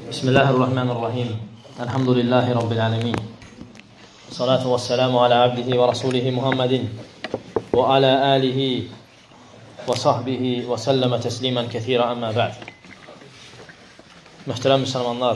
Bismillahirrahmanirrahim. Elhamdülillahi Rabbil alemin. Salatu ve selamu ala abdihi ve rasulihi Muhammedin ve ala alihi ve sahbihi ve selleme teslimen kethira amma ba'd. Mühtərəm müsəlmanlar,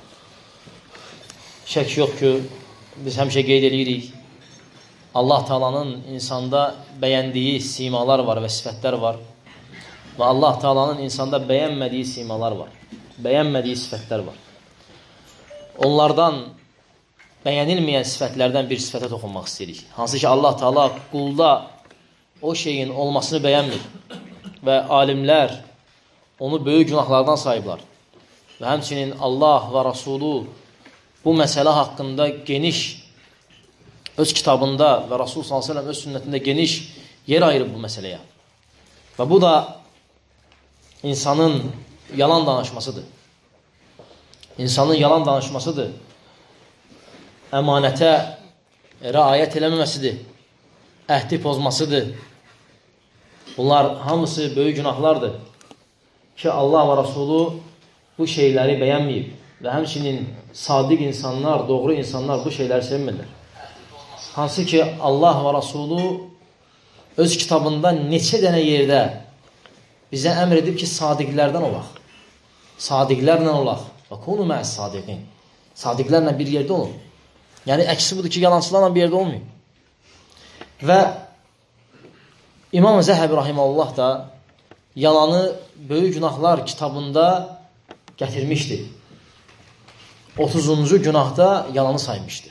şək yox ki, biz həmişə qeyd edirik, Allah Taala'nın insanda bəyəndiyi simalar var və sifətlər var və Allah Taala'nın insanda bəyənmədiyi simalar var, bəyənmədiyi sifətlər var. Onlardan bəyənilməyən sifətlərdən bir sifətə toxunmaq istəyirik. Hansı ki, Allah Taala qulda o şeyin olmasını bəyənmir və alimlər onu böyük günahlardan sayıblar. Və həmçinin Allah və Rasulu bu məsələ haqqında geniş öz kitabında və Rasul s.ə.v öz sünnətində geniş yer ayırıb bu məsələyə. Və bu da insanın yalan danışmasıdır. İnsanın yalan danışmasıdır. Əmanətə riayət eləməməsidir. Əhdi pozmasıdır. Bunlar hamısı böyük günahlardır ki, Allah və Rasulu bu şeyləri bəyənməyib və həmçinin sadiq insanlar, doğru insanlar bu şeyləri sevmirlər. Hansı ki, Allah və Rasulu öz kitabında neçə dənə yerdə bizə əmr edib ki, sadiqlərdən olaq. Sadiqlərlə olaq. Və kunu mə'əs sadiqin. Sadiqlərlə bir yerdə olun. Yəni, əksi budur ki, yalancılarla bir yerdə olmayın. Və İmam Zəhəbi rahiməhullah da yalanı böyük günahlar kitabında gətirmişdi. 30-cu günahda yalanı saymışdı.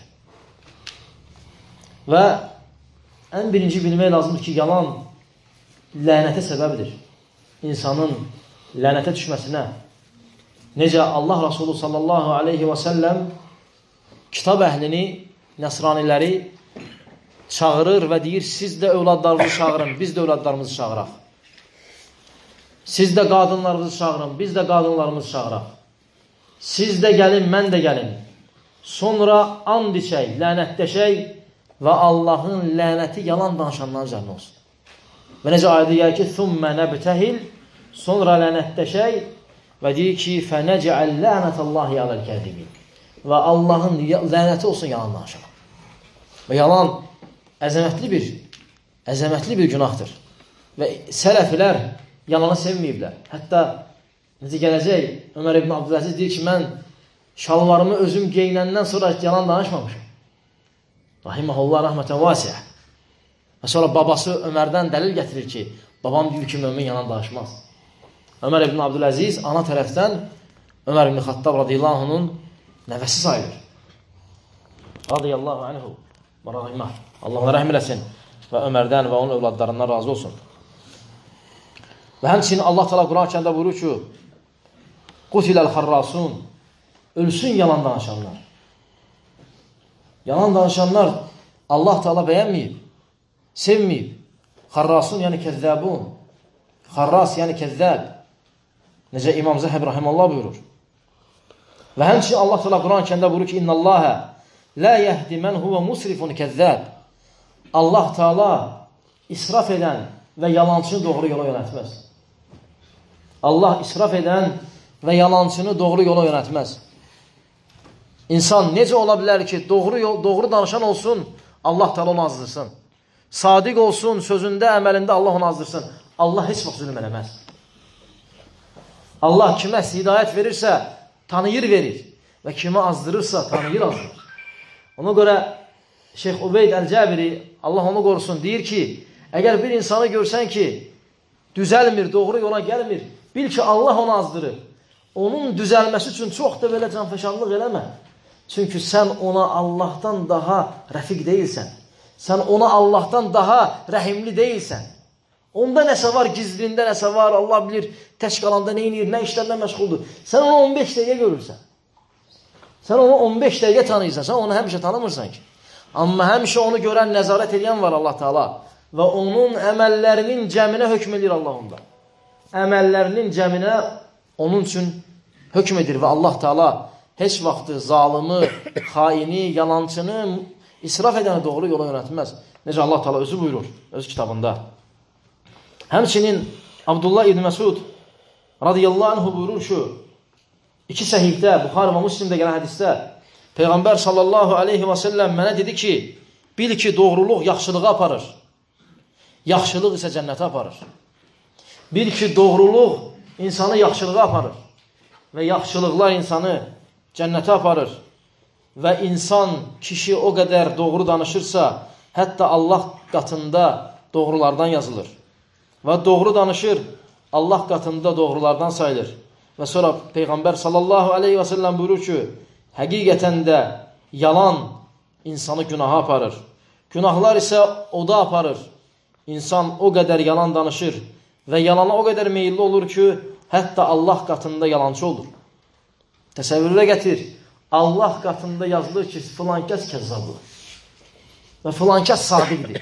Və ən birinci bilmək lazımdır ki, yalan lənətə səbəbdir. İnsanın lənətə düşməsinə. Necə Allah Rasulü sallallahu aleyhi və səlləm kitab əhlini, nəsraniləri çağırır və deyir, siz də övladlarınızı çağırın, biz də övladlarımızı çağıraq. Siz də qadınlarınızı çağırın, biz də qadınlarımızı çağıraq. Siz də gəlin, mən də gəlin. Sonra and içək, lənətləşək və Allahın lənəti yalan danışanların üzərinə olsun. Və necə ayədə gəlir ki, ثُمَّ نَبْتَهِلْ sonra lənətləşək və deyir ki, فَنَجْعَلْ لَعْنَةَ اللّٰهِ عَلَى الْكَذِبِينَ və Allahın lənəti olsun yalan danışana. Və yalan əzəmətli bir günahdır. Və sələflər yalanı sevməyiblər. Hətta necə gələcək, Ömər ibn Abdüləziz deyir ki, mən şalvarımı özüm geyinəndən sonra yalan danışmamışım. Rahiməhullah rəhmətən vasiyyə. Və sonra babası Ömərdən dəlil gətirir ki, babam deyir ki, mömin yalan danışmaz. Ömər ibn Abdüləziz ana tərəfdən Ömər ibn Xattab radiyallahu anh'ın nəvəsi sayılır. Radiyallahu anhu və rahimah. Allah ona rəhm eləsin və Ömərdən və onun övladlarından razı olsun. Və həmçinin Allah Teala Quran-ı Kərimdə buyurur ki, Qutiləl xarrasun, ölsün yalan danışanlar. Yalan danışanlar Allah Teala bəyənməyib, sevməyib. Xarrasun, yəni kəzzəbun. Xarras, yəni kəzzəb. Necə İmam Zəhəb rahiməllah buyurur. Və həmçinin Allah Teala Quran-ı Kərimdə buyurur ki, İnnəlləhə lə yəhdi mən huvə musrifun kəzzəb. Allah Teala israf edən və yalancını doğru yola yönətməz. Allah israf edən və yalancını doğru yola yönətməz. İnsan necə ola bilər ki, doğru danışan olsun, Allah Teala onu azdırsın. Sadiq olsun, sözündə, əməlində Allah onu azdırsın. Allah heç vaxt zülm eləməz. Allah kimə hidayət verirsə, tanıyır verir. Və kimə azdırırsa, tanıyır azdırır. Ona görə Şeyx Ubeyd Əl-Cəbiri, Allah onu qorusun, deyir ki, əgər bir insanı görsən ki, düzəlmir, doğru yola gəlmir, bil ki, Allah onu azdırır. Onun düzəlməsi üçün çox da belə canfəşanlıq eləmə. Çünki sən ona Allahdan daha rəfiq deyilsən. Sən ona Allahdan daha rəhimli deyilsən. Onda nəsə var, gizlində nəsə var, Allah bilir, tək qalanda nə inir, nə işlərlə məşğuldur. Sən onu 15 dəqiqə görürsən. Sən onu 15 dəqiqə tanıyırsan, sən onu həmişə tanımırsan ki. Amma həmişə onu görən, nəzarət edən var Allah Teala. Və onun əməllərinin cəminə hökm edir Allah onda. Əməllərinin cəminə onun üçün hökm edir və Allah Teala heç vaxtı zalımı, xaini, yalancını, israf edəni doğru yola yönətməz. Necə Allah Teala özü buyurur, öz kitabında. Həmçinin Abdullah ibn Məsud radiyallahu anhu buyurur ki, İki səhifdə, Buxari və Müslimdə gələn hədisdə Peyğəmbər sallallahu aleyhi və səlləm mənə dedi ki, bil ki, doğruluq yaxşılığa aparır. Yaxşılıq isə cənnətə aparır. Bil ki, doğruluq insanı yaxşılığa aparır. Və yaxşılıqlar insanı cənnətə aparır. Və insan, kişi o qədər doğru danışırsa, hətta Allah qatında doğrulardan yazılır. Və doğru danışır, Allah qatında doğrulardan sayılır. Və sonra Peyğəmbər sallallahu aleyhi və səlləm buyurur ki, həqiqətən də yalan insanı günaha aparır. Günahlar isə oda aparır. İnsan o qədər yalan danışır və yalana o qədər meyilli olur ki, hətta Allah qatında yalancı olur. Təsəvvürlə gətir, Allah qatında yazılır ki, filan kəs kəzzabdır və filan kəs sadiqdir.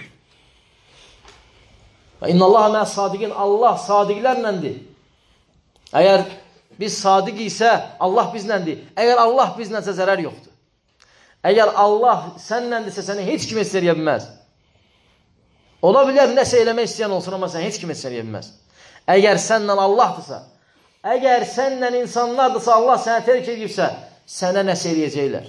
Və innallaha mə'as sadiqin, Allah sadiqlərləndir. Əgər biz sadiq isə Allah bizləndir. Əgər Allah bizlənsə zərər yoxdur. Əgər Allah sənləndirsə səni heç kim heç eləyə bilməz. Ola bilər nəsə eləmək istəyən olsun, amma sən heç kim heç eləyə bilməz. Əgər sənlə Allahdırsa, əgər sənlə insanlardırsa, Allah sənə tərk edibsə, sənə nəsə eləyəcəklər.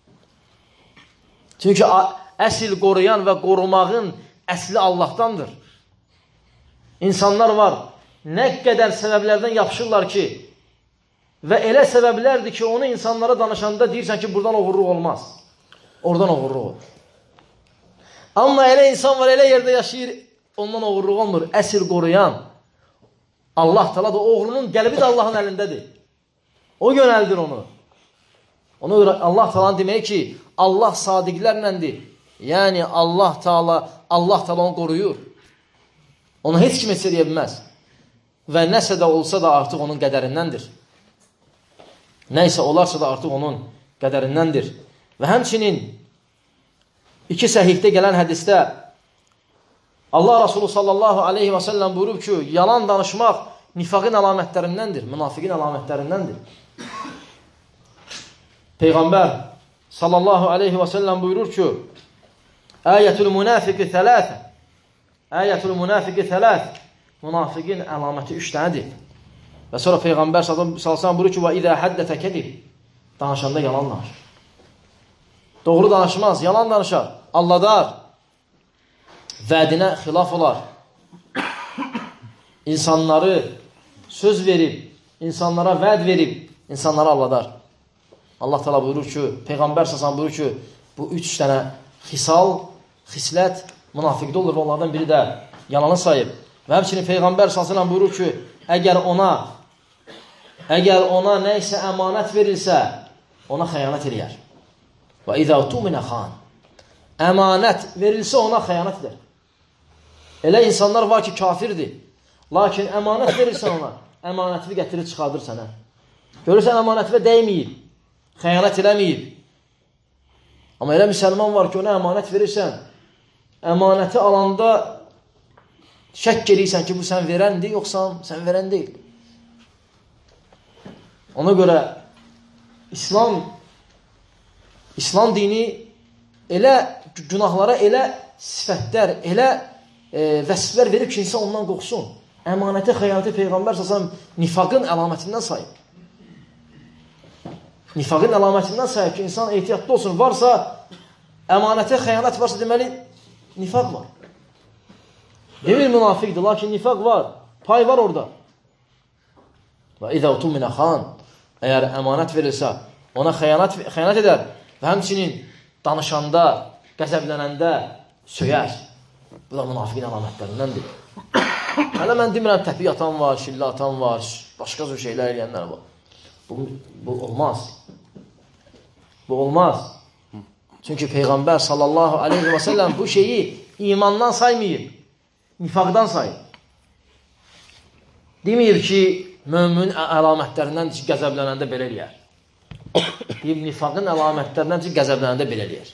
Çünki əsl qoruyan və qorumağın əsli Allahdandır. İnsanlar var, nə qədər səbəblərdən yapışırlar ki, və elə səbəblərdir ki, onu insanlara danışanda deyirsən ki, buradan oğurluq olmaz. Oradan oğurluq olur. Amma elə insan var, elə yerdə yaşayır, ondan oğurluq olmur. Əsl qoruyan Allah Teala'dır. Oğrunun qəlbi də Allahın əlindədir. O yönəldir onu. Ona görə Allah Teala'nın demək ki, Allah sadiqlərləndir. Yəni Allah Teala onu qoruyur. Onu heç kim heç eləyə bilməz. Və nəsə də olsa da artıq onun qədərindəndir. Nəysə olarsa da artıq onun qədərindəndir. Və həmçinin iki səhifdə gələn hədisdə Allah Resulü sallallahu aleyhi və səlləm buyurub ki, yalan danışmaq nifaqın əlamətlərindəndir, münafiqin əlamətlərindəndir. Peyğəmbər sallallahu aleyhi və səlləm buyurur ki, Əyətül münafiqi thələthə, Əyətül münafiqi thələth, münafiqin əlaməti 3 dənədir. Və sonra Peyğəmbər sallallahu buyurur ki, və idə həddətə kədib, danışanda yalan danışır. Doğru danışmaz, yalan danışar, alladar, vədinə xilaf olar. İnsanları söz verib, insanlara vəd verib, insanları alladar. Allah Teala buyurur ki, Peyğəmbər sallallahu buyurur ki, bu 3 dənə xislət münafiqdə olur və onlardan biri də yalanı sayıb. Və həmçinin Peyğəmbər sallallahu buyurur ki, əgər ona nə isə əmanət verilsə, ona xəyanət eləyər. Və izə utuminə xan. Əmanət verilsə ona xəyanət edər. Elə insanlar var ki, kafirdir. Lakin əmanət verirsən ona, əmanətini gətirir, çıxardır sənə. Görürsən, əmanətivə dəyməyib, xəyanət eləməyib. Amma elə müsəlman var ki, ona əmanət verirsən, əmanəti alanda şək eləyirsən ki, bu sən verəndir, yoxsa sən verən deyil. Ona görə İslam dini elə günahlara elə sifətlər, elə vəsiflər verib ki, insan ondan qorxsun. Əmanəti, xəyanəti Peyğəmbər səsəm nifaqın əlamətindən sayıb. Nifaqın əlamətindən sayıb ki, insan ehtiyatlı olsun. Varsa, əmanəti, xəyanət varsa deməli, nifaq var. Demir münafiqdir, lakin nifaq var, pay var orada. Və izə utuminə xan, əgər əmanət verilsə, ona xəyanət edər və həmçinin danışanda, qəzəblənəndə söyər. Bu da münafiqin əlamətlərindəndir. Hələ mən demirəm, təpiq atan var, şillə atan var, başqa zor şeylər eləyənlər var. Bu olmaz. Bu olmaz. Çünki Peyğəmbər sallallahu aleyhi və səlləm bu şeyi imandan saymayıb, nifaqdan sayıb. Demir ki, mömin əlamətlərindən ki, qəzəblənəndə belə eləyər. Deyib, nifaqın əlamətlərindən ki, qəzəblənəndə belə eləyər.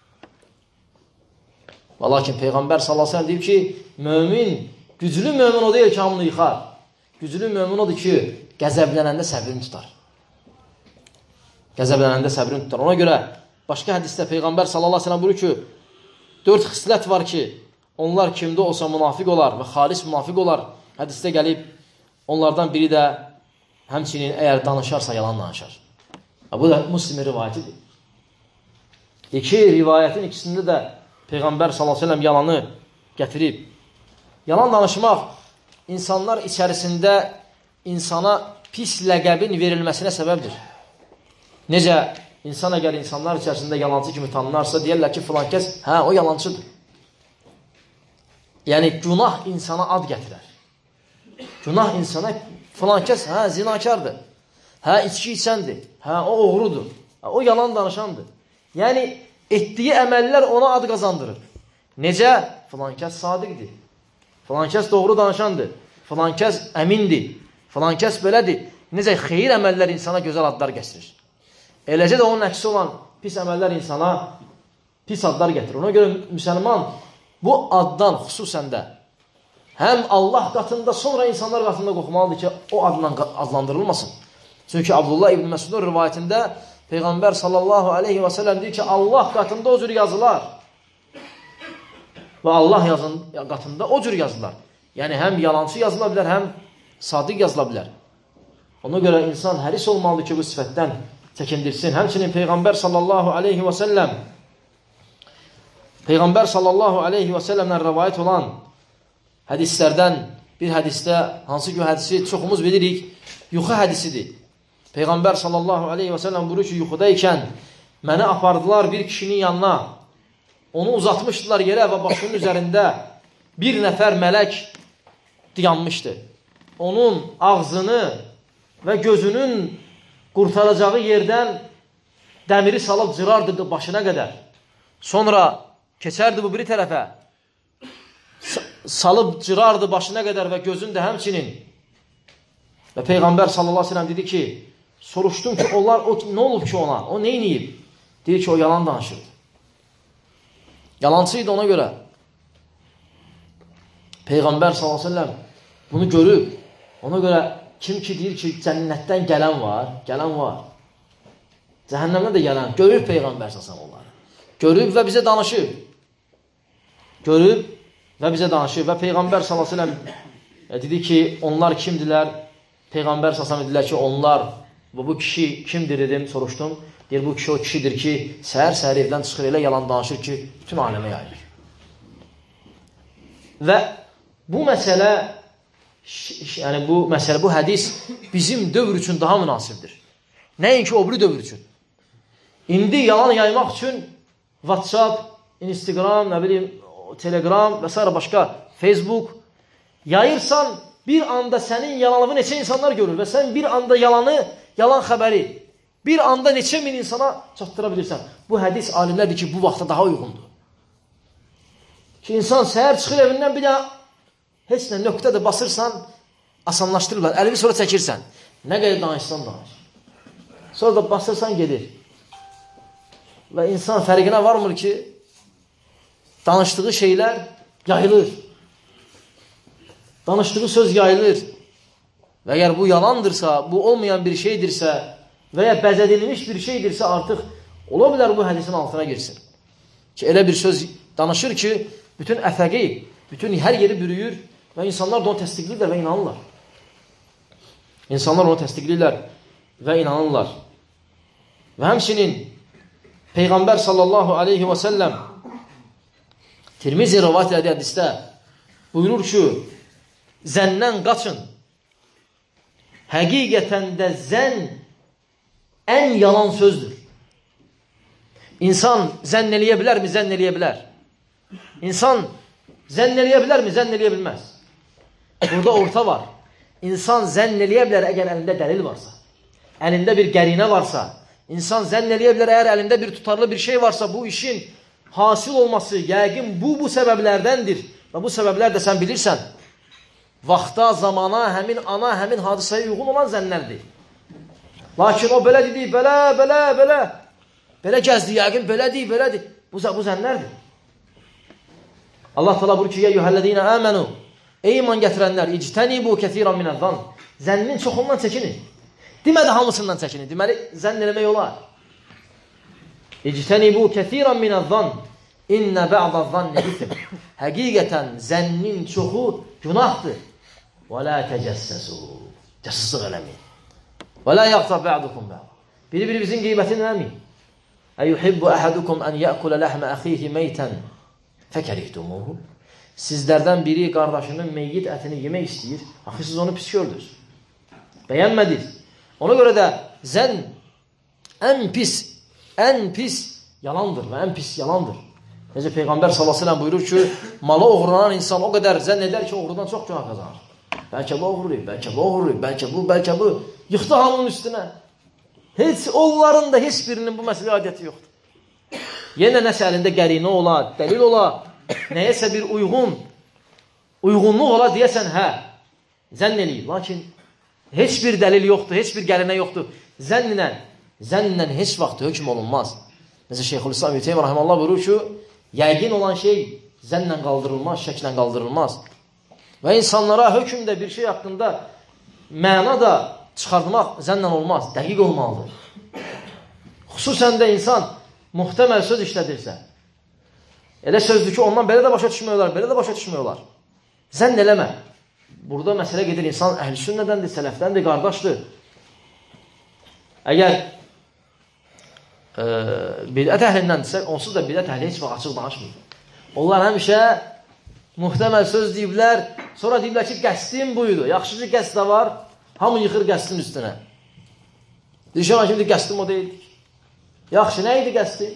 Və lakin Peyğəmbər sallallahu aleyhi və səlləm deyib ki, mömin, güclü mömin o deyil ki, hamını yıxar. Güclü mömin odur ki, qəzəblənəndə səbrini tutar. Qəzəblənəndə səbrini tutar. Ona görə başqa hədisdə Peyğəmbər sallallahu aleyhi və səlləm buyurur ki, 4 xislət var ki, onlar kimdə olsa münafiq olar və xalis münafiq olar. Hədisdə gəlib, onlardan biri də Həmçinin əgər danışarsa yalan danışar. Bu da Müslimin rivayətidir. İki rivayətin ikisində də Peyğəmbər s.ə.v yalanı gətirib. Yalan danışmaq insanlar içərisində insana pis ləqəbin verilməsinə səbəbdir. Necə insan əgər insanlar içərisində yalancı kimi tanınarsa, deyərlər ki, filan kəs, o yalancıdır. Yəni, günah insana ad gətirər. Günah insana, filan kəs, zinakardır. İçki içəndir. O oğrudur. O yalan danışandır. Yəni, etdiyi əməllər ona ad qazandırır. Necə? Filan kəs sadiqdir. Filan kəs doğru danışandır. Filan kəs əmindir. Filan kəs belədir. Necə? Xeyir əməllər insana gözəl adlar gətirir. Eləcə də onun əksi olan pis əməllər insana pis adlar gətirir. Ona görə müsəlman bu addan xüsusən də həm Allah qatında, sonra insanlar qatında qorxmalıdır ki, o adla adlandırılmasın. Çünki Abdullah ibn Məsudun rivayətində Peyğəmbər sallallahu aleyhi və səlləm deyir ki, Allah qatında o cür yazılar və Allah qatında o cür yazılar. Yəni, həm yalancı yazıla bilər, həm sadiq yazıla bilər. Ona görə insan həris olmalıdır ki, bu sifətdən çəkindirsin. Həmçinin Peyğəmbər sallallahu aleyhi və səlləm Peyğəmbər rəvayət olan hədislərdən bir hədisdə, hansı ki, hədisi çoxumuz bilirik, yuxu hədisidir. Peyğəmbər sallallahu aleyhi və səlləm buyurur ki, yuxudaykən məni apardılar bir kişinin yanına, onu uzatmışdılar yerə və başının üzərində bir nəfər mələk dayanmışdı. Onun ağzını və gözünün qurtaracağı yerdən dəmiri salıb cırardı başına qədər. Sonra keçərdi bu biri tərəfə, salıb cırardı başına qədər və gözün də həmçinin. Və Peyğəmbər sallallahu aleyhi ve sellem dedi ki, soruşdum ki, onlar nə olub ki ona? O nə iniyib? Deyir ki, o yalan danışırdı. Yalancıydı ona görə. Peyğəmbər sallallahu aleyhi ve sellem bunu görüb. Ona görə kim ki deyir ki, cənnətdən gələn var, cəhənnəmdən də gələn, görüb Peyğəmbər sallallahu aleyhi ve sellem onları. Görüb və bizə danışır. Görüb və bizə danışır. Və Peyğəmbər sallallahu aleyhi ve sellem dedi ki, onlar kimdilər? Peyğəmbər sallallahu aleyhi ve sellem dedilər ki, onlar, bu kişi kimdir dedim, soruşdum. Deyir, bu kişi o kişidir ki, səhər evdən çıxır, elə yalan danışır ki, bütün aləmə yayılır. Və bu məsələ, yəni bu hədis bizim dövr üçün daha münasibdir. Nəinki o biri dövr üçün. İndi yalan yaymaq üçün WhatsApp, Instagram, Telegram və s. başqa Facebook yayırsan, bir anda sənin yalanını neçə insanlar görür və sən bir anda yalan xəbəri bir anda neçə min insana çatdıra bilirsən. Bu hədis alimlərdir ki, bu vaxtda daha uyğundur. Ki, insan səhər çıxır evindən bir də heç nə nöqtədə basırsan, asanlaşdırırlar. Əlini sonra çəkirsən. Nə qədər danışsan danış. Sonra da basırsan gedir. Və insan fərqinə varmır ki, danışdığı şeylər yayılır. Danışdığı söz yayılır. Və əgər bu yalandırsa, bu olmayan bir şeydirsə və ya bəzədilmiş bir şeydirsə, artıq ola bilər bu hədisin altına girsin. Ki, elə bir söz danışır ki, bütün əfəqi, bütün hər yeri bürüyür və insanlar da onu təsdiqləyirlər və inanırlar. İnsanlar onu təsdiqləyirlər və inanırlar. Və həmçinin Peyğəmbər sallallahu aleyhi və səlləm Tirmizi rivayət edən hədisdə buyurur ki, zəndən qaçın. Həqiqətən də zənn ən yalan sözdür. İnsan zənn eləyə bilərmi? Zənn eləyə bilər. İnsan zənn eləyə bilərmi? Zənn eləyə bilməz. Burada orta var. İnsan zənn eləyə bilər əgər əlində dəlil varsa. Əlində bir qərinə varsa. İnsan zənn eləyə bilər əgər əlində bir tutarlı bir şey varsa, bu işin hasil olması yəqin bu səbəblərdəndir. Və bu səbəblər də sən bilirsən. Vaxta, zamana, həmin ana, həmin hadisəyə uyğun olan zənnlərdir. Lakin o belə dedi, belə gəzdi, yəqin belədir. Bu zənnlərdir. Allah təala buyurur ki, ya eyyuhellezine amenu, ey iman gətirənlər, ictənibu kəsiran minəz-zann. Zənnin çoxundan çəkinin. Demədi hamısından çəkinin. Deməli, zənn eləmək olar. İctənibu kəsiran minəz-zann. İnnə bə'dəz-zanni ism. Həqiqətən zənnin çoxu günahdır. Və la təcəssəsu. Cəssəslik eləməyin. Və la yaqtab ba'dukum ba'd. Biri-birimizin qeybətini eləməyin. Əyuhibbu əhadukum ən yəkulə ləhmə əxihi meytən fəkərihtumuhu. Sizlərdən biri qardaşının meyyit ətini yemək istəyir. Axı siz onu pis gördünüz. Bəyənmədiniz. Ona görə də zənn ən pis yalandır və ən pis yalandır. Necə Peyğəmbər s.ə.v buyurur ki, malı oğurlanan insan o qədər zənn edər ki, oğrudan çox günah qazanır. Bəlkə bu oğurlayıb, bəlkə bu. Yıxdı hamının üstünə. Heç onların da heç birinin bu məsələ adiyyəti yoxdur. Yenə nəsə əlində qərinə ola, dəlil ola, nəyəsə bir uyğunluq ola deyəsən, hə, zənn eləyib. Lakin heç bir dəlil yoxdur, heç bir qərinə yoxdur. Zənnlə heç vaxt hökm olunmaz. Necə Şeyxülislam İbn Teymiyyə rəhməhullah buyurur ki, yəqin olan şey zənnlə qaldırılmaz, şəklə qaldırılmaz. Və insanlara hökmdə bir şey haqqında məna da çıxartmaq zənnlə olmaz, dəqiq olmalıdır. Xüsusən də insan muhtəməl söz işlədirsə, elə sözdür ki, ondan belə də başa düşmüyorlar, Zənn eləmə. Burada məsələ gedir, insan əhl-i sünnədəndir, sələfdəndir, qardaşdır. Əgər bidət əhlindəndirsə, onsuz da bidət əhli heç vaxt açıq danışmır. Onlar həmişə muhtəməl söz deyiblər, sonra deyiblər ki, qəsdim buydu. Yaxşı ki, qəsd də var, hamı yıxır qəsdin üstünə. Deyişəm, şimdi qəsdim o deyildik. Yaxşı, nə idi qəsdi?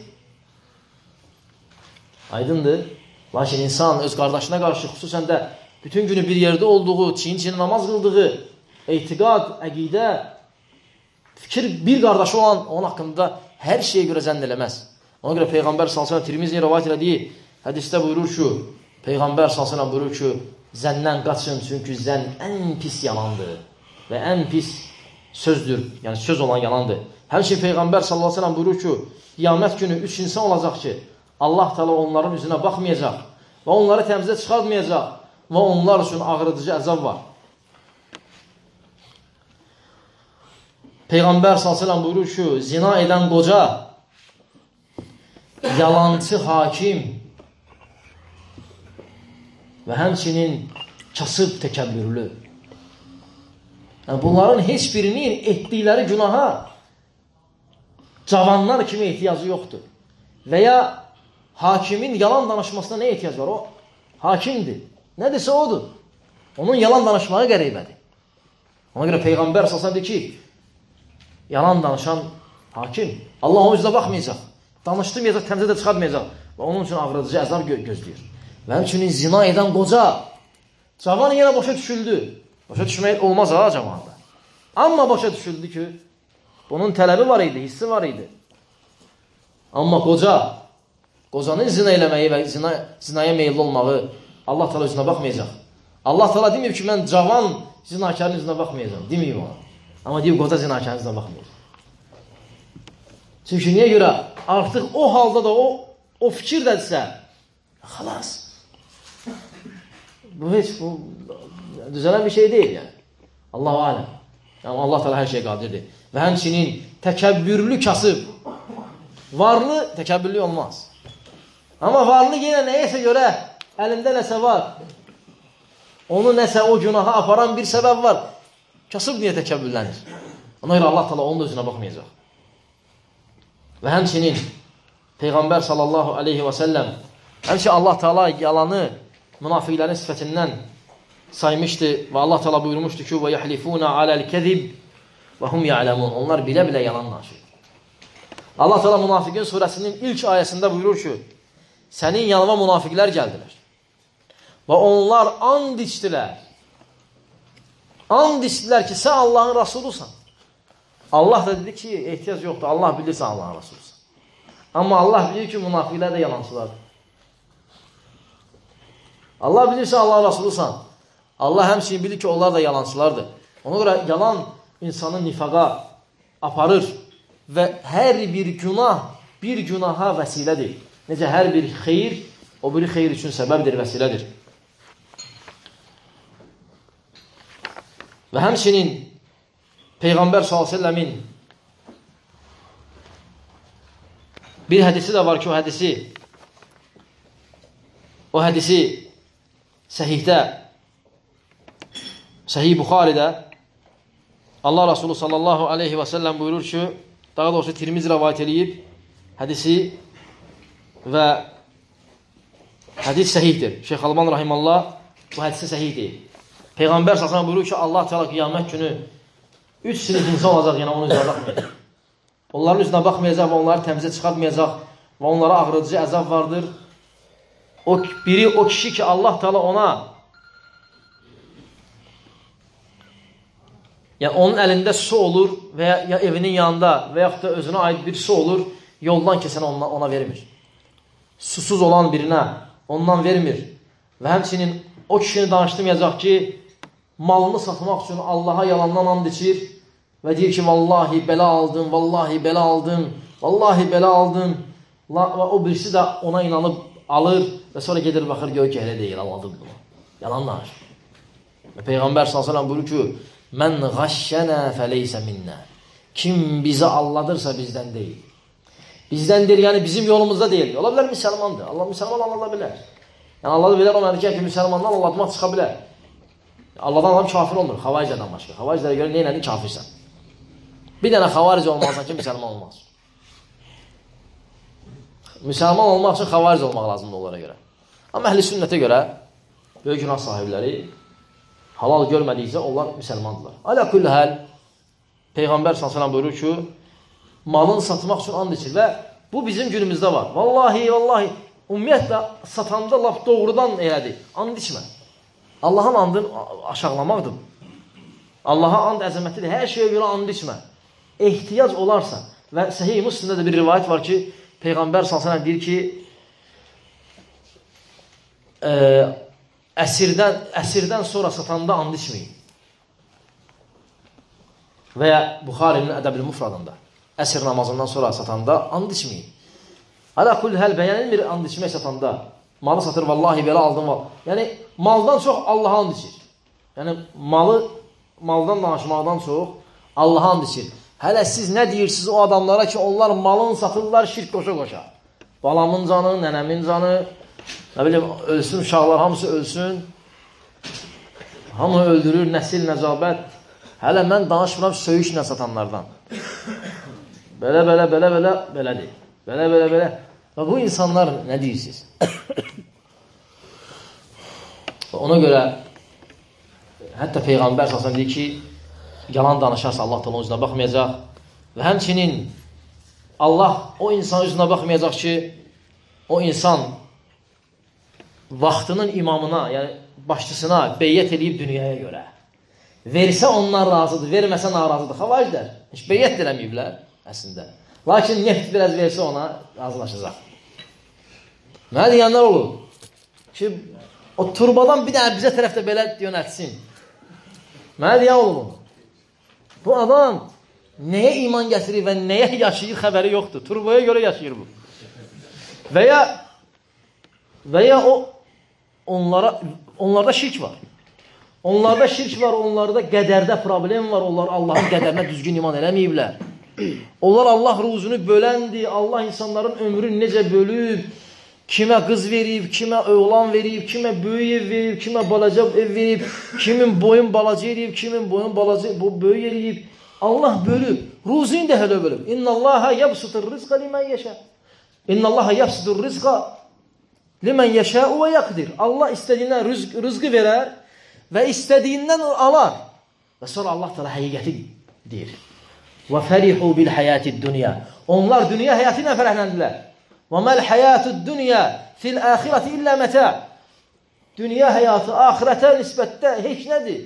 Aydındır. Lakin insan öz qardaşına qarşı, xüsusən də bütün günü bir yerdə olduğu, çiyin-çiyin namaz qıldığı, etiqad, əqidə, fikir bir qardaşı olan onun haqqında hər şeyə görə zənn eləməz. Ona görə Peyğəmbər s.ə.v Tirmiziyə rəvayət elədiyi hədisdə buyurur ki, Peyğəmbər s.ə.v buyurur ki, zəndən qaçın, çünki zənn ən pis yalandır və ən pis sözdür, yəni söz olan yalandır. Həmçinin Peyğəmbər s.ə.v buyurur ki, qiyamət günü 3 insan olacaq ki, Allah təala onların üzünə baxmayacaq və onları təmizə çıxartmayacaq və onlar üçün ağrıdıcı əzab var. Peyğəmbər s.ə.v buyurur ki, zina edən qoca, yalancı hakim və həmçinin kasıb təkəbbürlü. Yəni, bunların heç birinin etdikləri günaha cavanlar kimi ehtiyacı yoxdur. Və ya hakimin yalan danışmasına nə ehtiyac var? O hakimdir. Nədirsə odur. Onun yalan danışmağı qəribədir. Ona görə Peyğəmbər s.ə.v deyir ki, yalan danışan hakim Allah onun üzrə baxmayacaq. Danışdırmayacaq, təmizə də çıxartmayacaq. Və onun üçün ağrıdıcı əzab gözləyir. Və həmçinin zina edən qoca, cavan yenə başa düşüldü. Başa düşmək olmaz ha cavanda. Amma başa düşüldü ki, bunun tələbi var idi, hissi var idi. Amma qocanın zina eləməyi və zinaya meyilli olmağı Allah təala üzünə baxmayacaq. Allah təala deməyib ki, mən cavan zinakarın üzünə baxmayacağım. Deməyib ona. Amma deyib, qoca zinakarın üzünə baxmayacaq. Çünki niyə görə? Artıq o halda da o fikirdədirsə, xalas. Bu heç düzələn bir şey deyil yəni. Allah-u aləm. Yəni, Allah təala hər şey qadirdir. Və həmçinin təkəbbürlü kasıb. Varlı təkəbbürlü olmaz. Amma varlı yenə nəyəsə görə əlində nəsə var. Onu nəsə o günaha aparan bir səbəb var. Kasıb niyə təkəbbürlənir? Ona görə Allah təala onun da özünə baxmayacaq. Və həmçinin Peyğəmbər sallallahu aleyhi və səlləm həmçinin Allah təala yalanı münafiqlərin sifətindən saymışdı və Allah təala buyurmuşdu ki, və yəhlifuna aləl-kəzib və hum ya'ləmun. Onlar bilə-bilə yalan danışır. Allah təala Münafiqin surəsinin ilk ayəsində buyurur ki, sənin yanıma münafiqlər gəldilər və onlar and içdilər. And içdilər ki, sən Allahın Rasulusan. Allah da dedi ki, ehtiyac yoxdur. Allah bilir sən Allahın Rasulusan. Amma Allah bilir ki, münafiqlər də yalancılardır. Allah bilir sən Allahın Rasulusan. Allah həmçinin bilir ki, onlar da yalancılardır. Ona görə yalan insanı nifaqa aparır və hər bir günah bir günaha vəsilədir. Necə hər bir xeyir o biri xeyir üçün səbəbdir, vəsilədir. Və həmçinin Peyğəmbər s.ə.v-in bir hədisi də var ki, o hədisi Səhih Buxaridə Allah Resulü sallallahu aleyhi və səlləm buyurur ki, daha doğrusu Tirmizi rəvayət eləyib hədisi və hədis səhihdir. Şeyx Alban rahimallah bu hədisi səhih deyil. Peyğəmbər sallallahu buyurur ki, Allah Teala qiyamət günü 3 sinif insan olacaq, yəni onun üzrə baxmayacaq. Onların üzrə baxmayacaq və onları təmizə çıxartmayacaq və onlara ağrıdıcı əzab vardır. Biri o kişi ki, Allah Teala ona, yəni onun əlində su olur və ya evinin yanında və yaxud da özünə aid bir su olur, yoldan keçən ona vermir. Susuz olan birinə ondan vermir. Və həmçinin o kişini danışdırmayacaq ki, malını satmaq üçün Allaha yalandan and içir və deyir ki, vallahi belə aldım, vallahi belə aldım, vallahi belə aldım. Və o birisi də ona inanıb alır və sonra gedir baxır, gör ki, elə deyil, aldım bunu. Yalan danışır. Və Peyğəmbər s.ə.v buyurur ki, mənğəşşənə fəleysə minnə. Kim bizi alladırsa bizdən deyil. Bizdən deyil, yəni bizim yolumuzda deyil. Ola bilər müsəlmandır. Allah müsəlman allada bilər. Yəni allada bilər o mənə ki, müsəlmandan allatmaq çıxa bilər. Allahdan adam kafir olmur, xavaricədən başqa. Xavaricələrə görə neynədir? Kafirsən. Bir dənə xavaricə olmalısan ki, müsəlman olmaz. Müsəlman olmaq üçün xavaric olmaq lazımdır onlara görə. Amma əhl-i sünnətə görə böyük günah sahibləri halal görmədikcə onlar müsəlmandırlar. Alə kulli həl Peyğəmbər s.ə.v buyurur ki, malını satmaq üçün and içir və bu bizim günümüzdə var. Vallahi, vallahi, ümumiyyətlə satanda laf doğrudan elədir. And içmə. Allahın andını aşağılamaqdır. Allaha and əzəmətlidir. Hər şeyə görə and içmə. Ehtiyac olarsa və Səhih Müslimdə də bir rivayət var ki, Peyğəmbər s.ə.v deyir ki, əsirdən sonra satanda and içməyin. Və ya Buxarinin Ədəb-ül Mufradında əsir namazından sonra satanda and içməyin. Alə kulli həl bəyənilmir and içmək satanda. Malı satır, vallahi belə aldım. Yəni, maldan çox Allaha and içir. Yəni, maldan danışmaqdan çox Allaha and içir. Hələ siz nə deyirsiniz o adamlara ki, onlar malın satırlar şirk qoşa-qoşa. Balamın canı, nənəmin canı, nə bilim, ölsün, uşaqlar hamısı ölsün. Hamı öldürür, nəsil, nəcabət. Hələ mən danışmıram söyüşlə satanlardan. Belədir. Belə. Və bu insanlar nə deyirsiniz? Ona görə hətta Peyğəmbər s.ə.v deyir ki, yalan danışarsa Allah da onun üzrə baxmayacaq və həmçinin Allah o insan üzrə baxmayacaq ki, o insan vaxtının imamına, yəni başçısına beyyət edib dünyaya görə. Versə onlar razıdır, verməsə narazıdır. Xavariclər heç beyyət eləməyiblər əslində. Lakin neft biraz versə ona razılaşacaq. Mənə deyənlər olur ki, o turbadan bir dənə bizə tərəfdə belə yönətsin. Mənə deyən olur. Bu adam nəyə iman gətirir və nəyə yaşayır xəbəri yoxdur. Turbaya görə yaşayır bu. Və ya onlarda şirk var. Onlarda şirk var, onlarda qədərdə problem var. Onlar Allahın qədərinə düzgün iman eləməyiblər. Onlar Allah ruzunu böləndir. Allah insanların ömrünü necə bölüb, kimə qız verib, kimə oğlan verib, kimə böyük ev verib, kimə balaca ev verib, kimin boyun balaca edib, kimin boyun böyük edib. Allah bölüb. Ruzunu da hələ bölüb. İnnallaha yabsutur rizqa limən yeşə. İnnallaha yabsutur rizqa limən yeşəu və yaqdir. Allah istədiyindən rızqı verər və istədiyindən alar. Və sonra Allah təala həqiqəti deyir. Və fərihu bil həyatid dünya. Onlar dünya həyatı ilə fərəhləndilər. Və məl həyatid dünya fil axirəti illə mətə. Dünya həyatı axirətə nisbətdə heç nədir.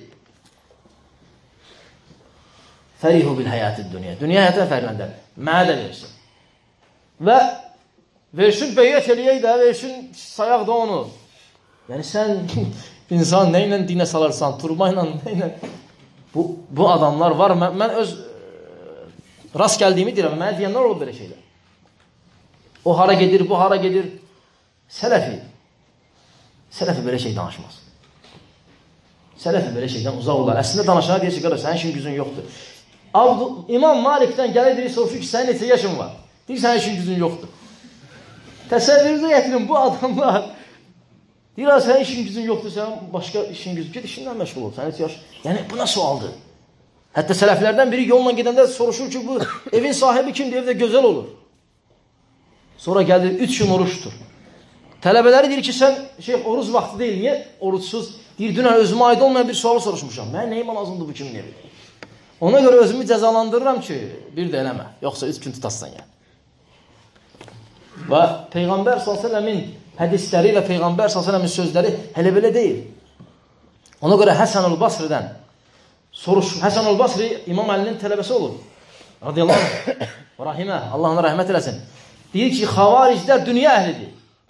Fərihu bil həyatid dünya. Dünya həyatına fərəhləndilər. Mənə də versin. Və versin beyyət eləyək də, versin sayaq da onu. Yəni sən insan nə ilə dinə salarsan, turma ilə nə ilə. Bu adamlar var. Mən öz rast gəldiyimi deyirəm. Mənə deyənlər olur belə şeylər. O hara gedir, bu hara gedir. Sələfi belə şey danışmaz. Sələfi belə şeydən uzaq olar. Əslində danışana deyir ki, qardaş, sənin işin gücün yoxdur. İmam Malikdən gəlir, soruşur ki, sənin neçə yaşın var? Deyir, sənin işin gücün yoxdur. Təsəvvürünüzə gətirin, bu adamlar deyir, sənin işin gücün yoxdur, sənin başqa işin gücün. Ged işindən məşğul ol, sənin neçə yaş. Yəni, bu nə sualdır? Hətta sələflərdən biri yolla gedəndə soruşur ki, bu evin sahibi kimdir? Evdə gözəl olur. Sonra gəlir 3 gün oruç tutur. Tələbələri deyir ki, sən oruç vaxtı deyil, niyə oruçsuz? Deyir, dünən özümə aid olmayan bir sualı soruşmuşam. Mən neyimə lazımdır bu kimin evi? Ona görə özümü cəzalandırıram ki, bir də eləmə. Yoxsa 3 gün tutassan yəni. Və Peyğəmbər s.ə.v-in hədisləri və Peyğəmbər s.ə.v-in sözləri hələ belə deyil. Ona görə Həsən el-Basri'dən soruş. Həsən el-Basri İmam Əlinin tələbəsi olur. Radiyallahu anh. Rahimə. Allah ona rəhmət eləsin. Deyir ki, xavariclər dünya əhlidir.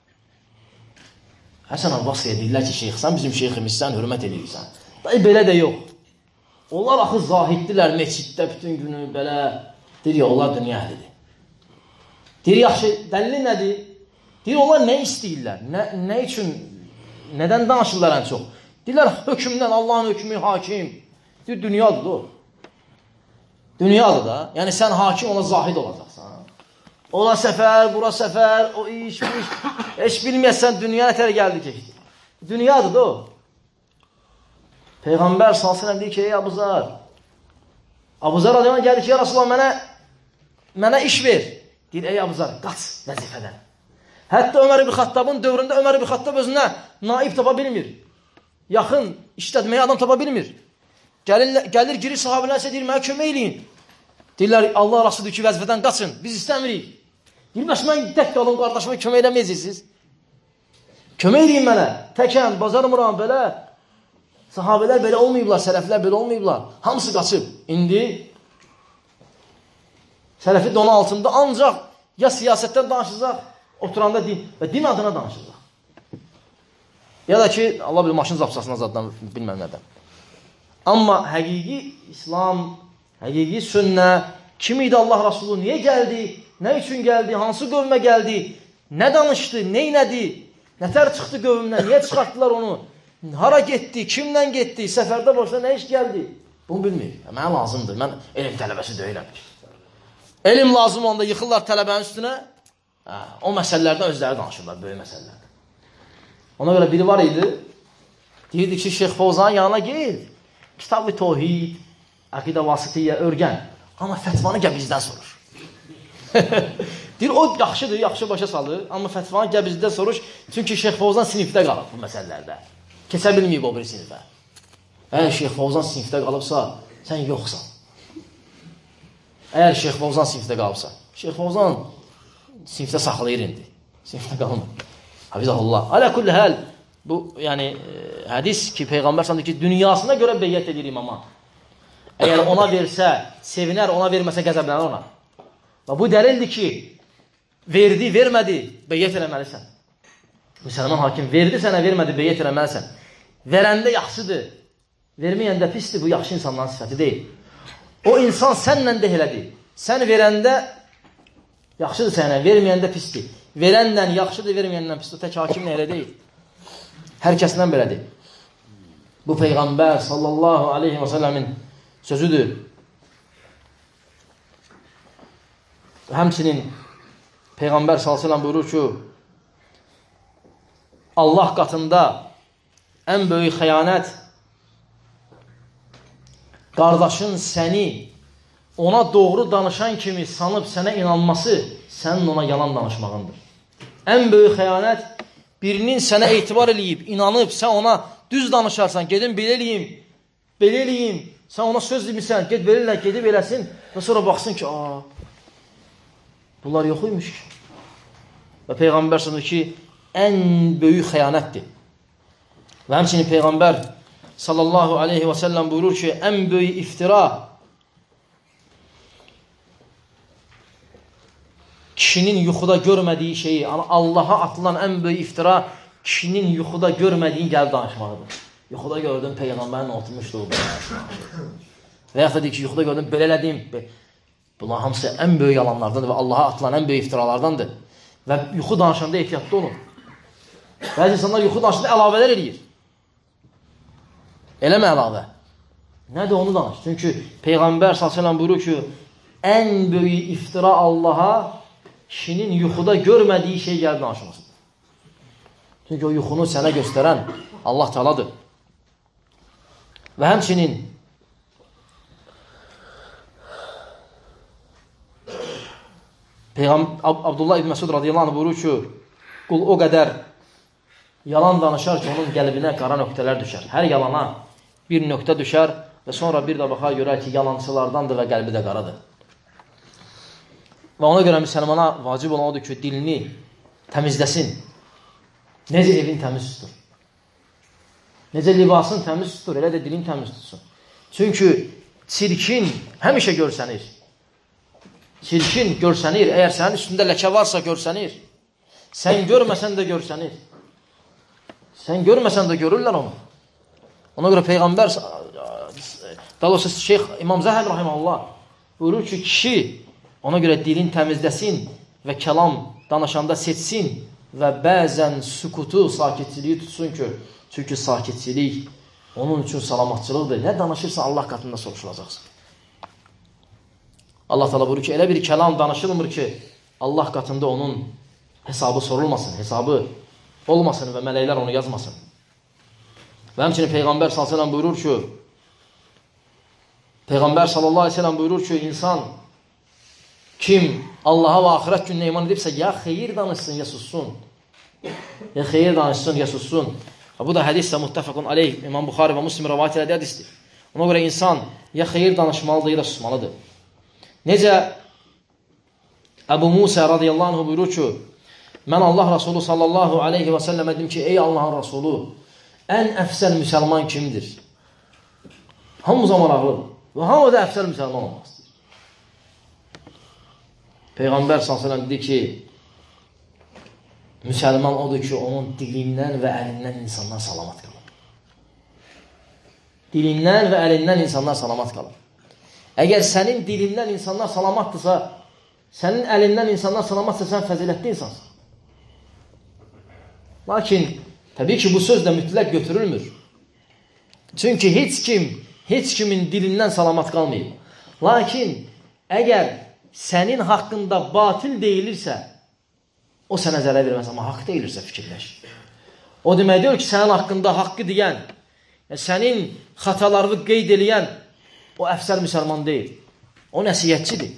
Həsən el-Basri'yə deyirlər ki, şeyx, sən bizim şeyximizsən, hürmət edirsən. Dayı, belə də yox. Onlar axı zahiddirlər, meçiddə bütün günü belə. Deyir ya, onlar dünya əhlidir. Deyir, yaxşı, dəlili nədir? Deyir, onlar nə istəyirlər? Nə üçün, nədən danışırlar ən çox? Deyirlər, hökmdən, Allahın hökmü, hakim. Deyir, dünyadır o. Dünyadır da. Yəni, sən hakim, ona zahid olacaqsan. Ola səfər, bura səfər, o iş, bu iş. Heç bilməyəsən, dünya nətər gəldi keçdi. Dünyadır da o. Peyğəmbər s.ə.v deyir ki, ey Abuzar. Abuzar adamına gəlir ki, ya Rasulullah, mənə iş ver. Deyir, ey Abuzar, qaç vəzifədən. Hətta Ömər ibn Xattabın dövründə Ömər ibn Xattab özünə naib tapa bilmir. Yaxın işlətməyə adam tapa bilmir. Gəlir, girir sahabilərsə deyir, mənə kömək eləyin. Deyirlər, Allah Rasulüdür ki, vəzifədən qaçın, biz istəmirik. Deyir, bəs mən tək qalın, qardaşıma kömək eləməyəcəksiniz. Kömək eləyin mənə, təkəm, bacarmıram, belə. Sahabələr belə olmayıblar, sələflər belə olmayıblar. Hamısı qaçıb. İndi sələfi donu altında ancaq ya siyasətdən danışacaq, oturanda din və din adına danışacaq. Ya da ki, Allah bilir, maşın zapsasına zaddan bilməm nədən. Amma həqiqi İslam, həqiqi sünnə, kim idi Allah Rasulü, niyə gəldi, nə üçün gəldi, hansı qövmə gəldi, nə danışdı, neynədi, nətər çıxdı qövmdən, niyə çıxartdılar onu, hara getdi, kimlə getdi, səfərdə başına nə iş gəldi, bunu bilmir. Mənə lazımdır, mən elm tələbəsi deyiləm. Elm lazım onda yıxırlar tələbənin üstünə, o məsələlərdən özləri danışırlar, böyük məsələlərdən. Ona görə biri var idi, deyirdi ki, Şeyx Fovzanın yanına gel, kitab-ı Tohid, Əqidə Vasitiyyə örgən, amma fətvanı gəl bizdən sorur. Deyir, o yaxşıdır, yaxşı başa salır, amma fətvanı gəl bizdən soruş, çünki Şeyx Fovzan sinifdə qalır bu məsələlərdə. Keçə bilməyib o bir sinifə. Əgər Şeyx Fovzan sinifdə qalıbsa, sən yoxsan. Əgər Şeyx Fovzan sinifdə qalıbsa, Şeyx Fovzan sinifdə saxlayır indi. Sinifdə qalmır. Hafizahullah. Alə kulli həl, bu, yəni, hədis ki, Peyğəmbər sandı ki, dünyasına görə beyyət edir imama. Əgər ona versə, sevinər, ona verməsə, qəzəblənər ona. Və bu dəlildir ki, verdi, vermədi, beyyət eləməlisən. Müsəlman hakim verdi sənə, vermədi, beyyət eləməlisən. Verəndə yaxşıdır, verməyəndə pisdir, bu yaxşı insanların sifəti deyil. O insan sənlə də elədir. Sən verəndə yaxşıdır sənə, verməyəndə pisdir. Verənlə yaxşıdır, verməyəndən pisdir. Tək hakimlə elə deyil. Hər kəsdən belədir. Bu Peyğəmbər sallallahu aleyhi və səlləmin sözüdür. Həmçinin Peyğəmbər sallallahu aleyhi və səlləm buyurur ki, Allah qatında ən böyük xəyanət qardaşın səni ona doğru danışan kimi sanıb sənə inanması, sənin ona yalan danışmağındır. Ən böyük xəyanət birinin sənə etibar eləyib, inanıb, sən ona düz danışarsan, gedin belə eləyim, sən ona söz demirsən, ged verirlər, gedib eləsin və sonra baxsın ki, bunlar yox imiş ki. Və Peyğəmbər sözü ki, ən böyük xəyanətdir. Və həmçinin Peyğəmbər sallallahu aleyhi və səlləm buyurur ki, ən böyük iftira kişinin yuxuda görmədiyi şeyi, Allaha atılan ən böyük iftira kişinin yuxuda görmədiyin gəlib danışmağıdır. Yuxuda gördüm, Peyğəmbərin oturmuşdur. Və yaxud da deyir ki, yuxuda gördüm, belə elədim. Bunlar hamısı ən böyük yalanlardandır və Allaha atılan ən böyük iftiralardandır. Və yuxu danışanda ehtiyatlı olun. Bəzi insanlar yuxu danışında əlavələr eləyir. Eləmə əlavə. Nədir onu danış? Çünki Peyğəmbər s.ə.v buyurur ki, ən böyük iftira Allaha kişinin yuxuda görmədiyi şey gəlib danışmasıdır. Çünki o yuxunu sənə göstərən Allah Teala'dır. Və həmçinin Abdullah ibn Məsud radiyallahu anh buyurur ki, qul o qədər yalan danışar ki, onun qəlbinə qara nöqtələr düşər. Hər yalana bir nöqtə düşər və sonra bir də baxar görər ki, yalancılardandır və qəlbi də qaradır. Və ona görə müsəlmana vacib olan odur ki, dilini təmizləsin. Necə evin təmiz tutur? Necə libasın təmiz tutur? Elə də dilin təmiz tutsun. Çünki çirkin həmişə görsənir. Çirkin görsənir. Əgər sənin üstündə ləkə varsa görsənir. Sən görməsən də görsənir. Sən görməsən də görürlər onu. Ona görə Peyğəmbər, daha doğrusu Şeyx İmam Zəhəb rahimehullah buyurur ki, kişi ona görə dilin təmizləsin və kəlam danışanda seçsin və bəzən sükutu, sakitçiliyi tutsun ki, çünki sakitçilik onun üçün salamatçılıqdır. Nə danışırsa Allah qatında soruşulacaqsın. Allah Teala buyurur ki, elə bir kəlam danışılmır ki, Allah qatında onun hesabı sorulmasın, hesabı olmasın və mələklər onu yazmasın. Və həmçinin Peyğəmbər sallallahu əleyhi və səlləm buyurur ki, Peyğəmbər sallallahu əleyhi və səlləm buyurur ki, insan kim Allaha və axirət gününə iman edibsə, ya xeyir danışsın, ya sussun. Ya xeyir danışsın, ya sussun. Bu da hədissə muttəfəqun aleyh. İmam Buxari və Müslim rivayət elədiyi hədisdir. Ona görə insan ya xeyir danışmalıdır, ya da susmalıdır. Necə Əbu Musa radiyallahu anh buyurur ki, mən Allah Rasulü sallallahu aleyhi və səlləm edim ki, ey Allahın Rasulü, ən əfsəl müsəlman kimdir? Hamımıza maraqlıdır. Və hamı da əfsəl müsəlman olmaq istəyir. Peyğəmbər s.ə.v dedi ki, müsəlman odur ki, onun dilindən və əlindən insanlar salamat qalır. Dilindən və əlindən insanlar salamat qalır. Əgər sənin dilindən insanlar salamatdırsa, sənin əlindən insanlar salamatdırsa, sən fəzilətli insansın. Lakin, təbii ki, bu söz də mütləq götürülmür. Çünki heç kimin dilindən salamat qalmayıb. Lakin, əgər sənin haqqında batil deyilirsə, o sənə zərər verməz, amma haqq deyilirsə fikirləş. O demək deyil ki, sənin haqqında haqqı deyən, sənin xatalarını qeyd eləyən, o əfsər müsəlman deyil. O nəsiyyətçidir.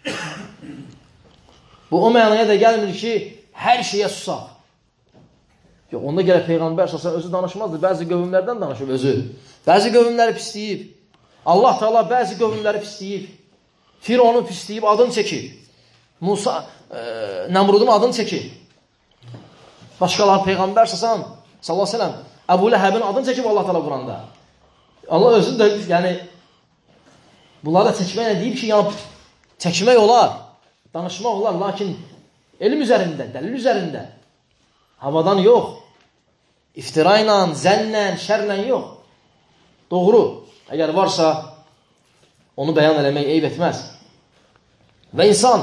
Bu, o mənaya da gəlmir ki, hər şeyə susaq. Yox, onda gələ Peyğəmbər özü danışmazdır. Bəzi qövmlərdən danışıb özü. Bəzi qövmləri pisləyib. Allah Teala bəzi qövmləri pisləyib. Fironu pisləyib, adını çəkib. Musa, Nəmrudun adını çəkib. Başqaları Peyğəmbər sallallahu aleyhi ve sellem Əbu Ləhəbin adını çəkib Allah Teala Quranda. Allah özü də, yəni, bunları da çəkməklə deyib ki, yəni, çəkmək olar, danışmaq olar, lakin elm üzərində, dəlil üzərində, havadan yox, iftira ilə, zənnlə, şərlə yox. Doğru, əgər varsa, onu bəyan eləmək eyb etməz. Və insan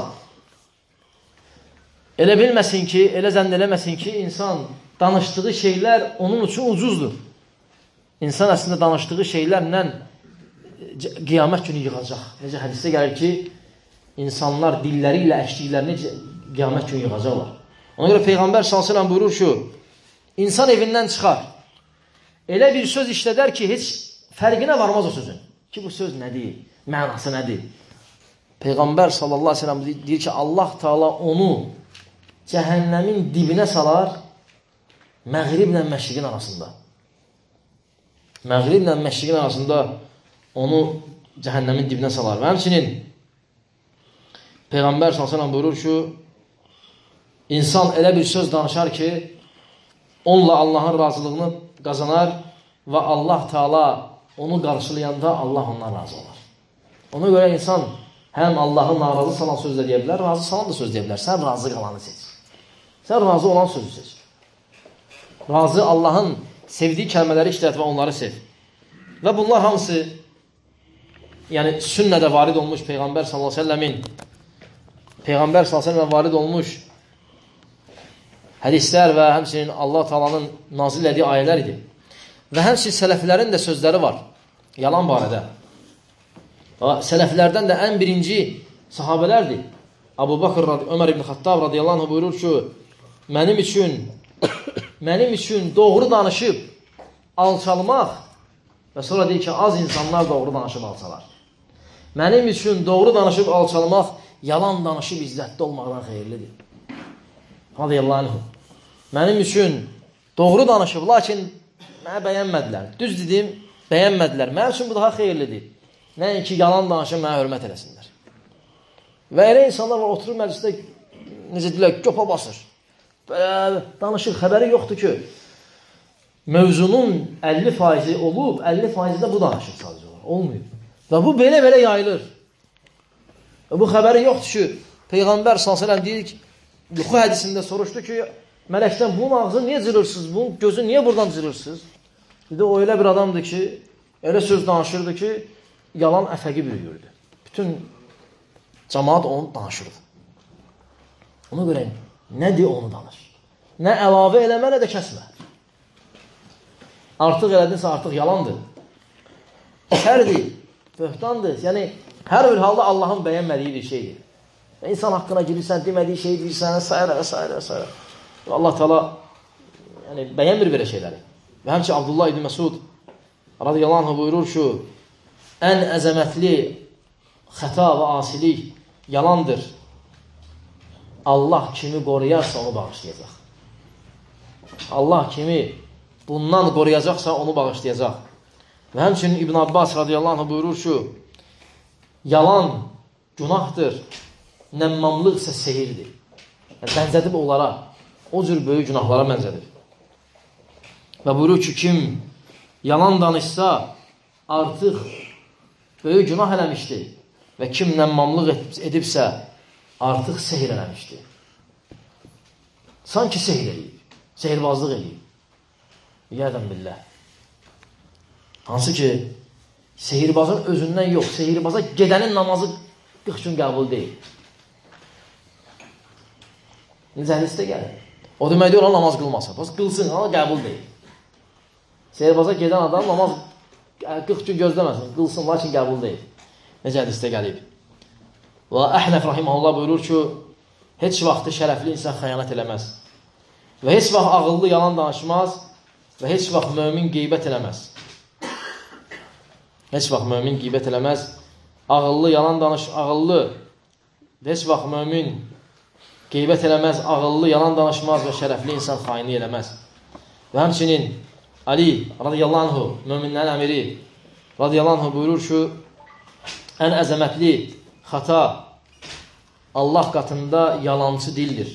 elə bilməsin ki, elə zənn eləməsin ki, insan danışdığı şeylər onun üçün ucuzdur. İnsan əslində danışdığı şeylərlə qiyamət günü yığacaq. Necə hədisdə gəlir ki, insanlar dilləri ilə əşliklərini qiyamət günü yığacaqlar. Ona görə Peyğəmbər s.ə.v buyurur ki, insan evindən çıxar. Elə bir söz işlədər ki, heç fərqinə varmaz o sözün. Ki, bu söz nədir? Mənası nədir? Peyğəmbər s.ə.v deyir ki, Allah Teala onu cəhənnəmin dibinə salar məğriblə məşriqin arasında. Məğriblə məşriqin arasında onu cəhənnəmin dibinə salar. Və həmçinin Peyğəmbər s.ə.v buyurur ki, İnsan elə bir söz danışar ki, onunla Allahın razılığını qazanar və Allah Teala onu qarşılayanda Allah ondan razı olar. Ona görə insan həm Allahı narazı salan söz deyə bilər, razı salan da söz deyə bilər. Sən razı qalanı seç. Sən razı olan sözü seç. Razı Allahın sevdiyi kəlmələri işlət və onları sev. Və bunlar hamısı, yəni sünnədə varid olmuş Peyğəmbər s.ə.v-in Peyğəmbər s.ə.v varid olmuş hədislər və həmçinin Allah Taala'nın nazil etdiyi ayələr idi. Və həmçinin sələflərin də sözləri var. Yalan barədə. Sələflərdən də ən birinci sahabələrdir. Əbu Bakır, Ömər ibn Xattab radiyallahu anh buyurur ki, mənim üçün doğru danışıb alçalmaq və sonra deyir ki, az insanlar doğru danışıb alçalar. Mənim üçün doğru danışıb alçalmaq yalan danışıb izzətli olmaqdan xeyirlidir. Radiyallahu anh. Mənim üçün doğru danışıb, lakin mənə bəyənmədilər. Düz dedim, bəyənmədilər. Mənim üçün bu daha xeyirlidir. Nəinki yalan danışıb mənə hörmət eləsinlər. Və elə insanlar var, oturur məclisdə, necə deyirlər, göpa basır. Belə danışır, xəbəri yoxdur ki, mövzunun 50% olub, 50% də bu danışır sadəcə olaraq. Olmuyor. Və bu belə yayılır. Və bu xəbəri yoxdur ki, Peyğəmbər s.ə.v deyir ki, yuxu hədisində soruşdu ki, mələkdən bunun ağzını niyə cırırsınız, bunun gözü niyə buradan cırırsınız? Dedi, o elə bir adamdır ki, elə söz danışırdı ki, yalan əfəqi bürüyürdü. Bütün cəmaat onu danışırdı. Ona görə nədir onu danış? Nə əlavə eləmə, nə də kəsmə. Artıq elədinsə artıq yalandır. Şərdir, böhtandır. Yəni, hər bir halda Allahın bəyənmədiyi bir şeydir. İnsan haqqına girirsən, demədiyi şeyi deyirsən, s. Allah Teala yəni, bəyənmir belə şeyləri. Və həmçə Abdullah ibn Məsud radiyallahu anh buyurur ki, ən əzəmətli xəta və asilik yalandır. Allah kimi qoruyarsa onu bağışlayacaq. Allah kimi bundan qoruyacaqsa onu bağışlayacaq. Və həmçinin İbn Abbas radiyallahu anh buyurur ki, yalan günahdır, nəmmamlıq isə sehirdir. Yəni, bənzədib onlara, o cür böyük günahlara bənzədib. Və buyurur ki, kim yalan danışsa artıq böyük günah eləmişdir və kim nəmmamlıq edibsə artıq sehir eləmişdir. Sanki sehir edib, sehirbazlıq edib. Yədən billah. Hansı ki, sehirbazın özündən yox, sehirbaza gedənin namazı 40 gün qəbul deyil. Necə hədisdə gəlir? O deməkdir, ona namaz qılmasın. Qılsın, ona qəbul deyil. Sehirbaza gedən adam namaz 40 gün gözləməsin, qılsın, lakin qəbul deyil. Necə hədisdə gəlib? Və Əhnəf rahiməhullah buyurur ki, heç vaxtı şərəfli insan xəyanət eləməz. Və heç vaxt ağıllı yalan danışmaz və heç vaxt mömin qeybət eləməz. Heç vaxt mömin qeybət eləməz. Ağıllı yalan danış, ağıllı. Heç vaxt mömin qeybət eləməz, ağıllı yalan danışmaz və şərəfli insan xaini eləməz. Və həmçinin Ali radiyallahu anhu, möminlərin əmiri radiyallahu anhu buyurur ki, ən əzəmətli xata Allah qatında yalancı dildir.